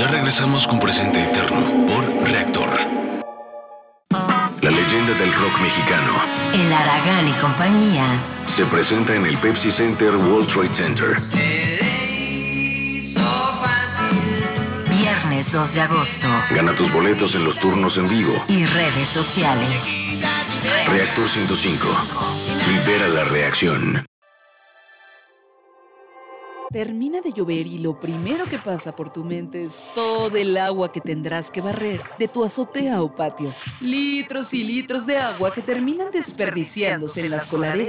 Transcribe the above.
regresamos con Presente Eterno por Reactor. La leyenda del rock mexicano, El Aragán y compañía, se presenta en el Pepsi Center World Trade Center. Viernes 2 de agosto. Gana tus boletos en los turnos en vivo. Y redes sociales. Reactor 105. Libera la reacción. Termina de llover y lo primero que pasa por tu mente es todo el agua que tendrás que barrer de tu azotea o patio. Litros y litros de agua que terminan desperdiciándose en las coladeras.